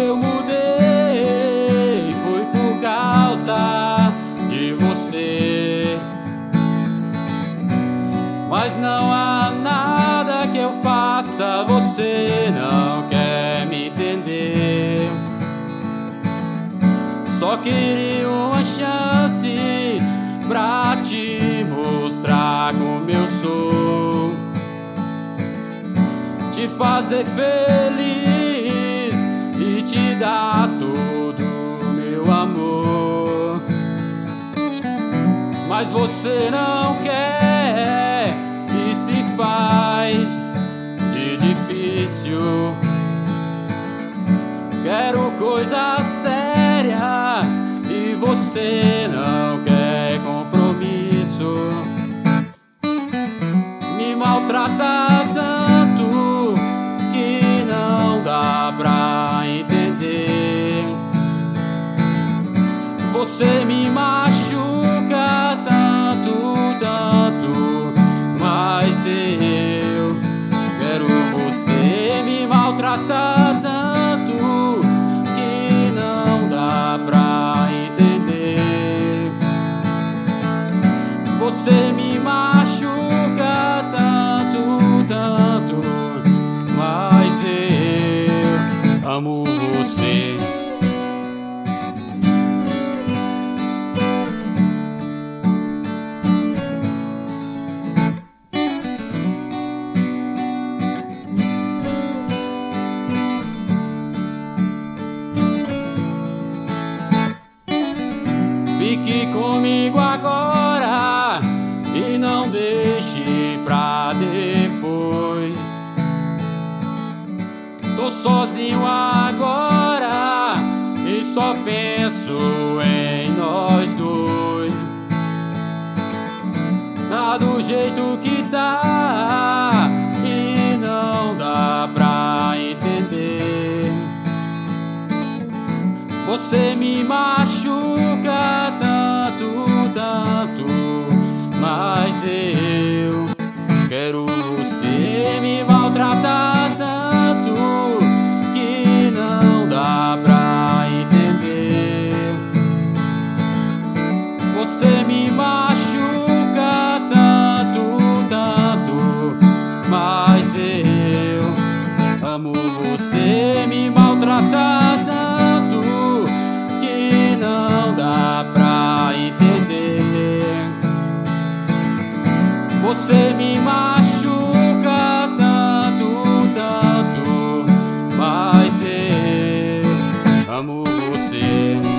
eu mudei foi por causa de você. Mas não há nada que eu faça, você não quer me entender. Só queria uma chance pra te mostrar como eu sou, te fazer feliz e te dar todo o meu amor. Mas você não quer e se faz de difícil. Quero coisa séria e você não quer compromisso. Me maltrata tanto que não dá pra entender. Você me machuca tanto, tanto, mas eu quero você. Me maltrata tanto que não dá pra entender. Você me machuca tanto, tanto, mas eu amo você. Fique comigo agora e não deixe pra depois. Tô sozinho agora e só penso em nós dois. Tá do jeito que tá e não dá pra entender. Você me machuca tanto, tanto, mas eu quero você. Me maltrata tanto que não dá pra entender. Você me machuca tanto, tanto, mas eu amo você. Me maltrata tanto que não dá pra entender. Você me machuca tanto, tanto, mas eu amo você.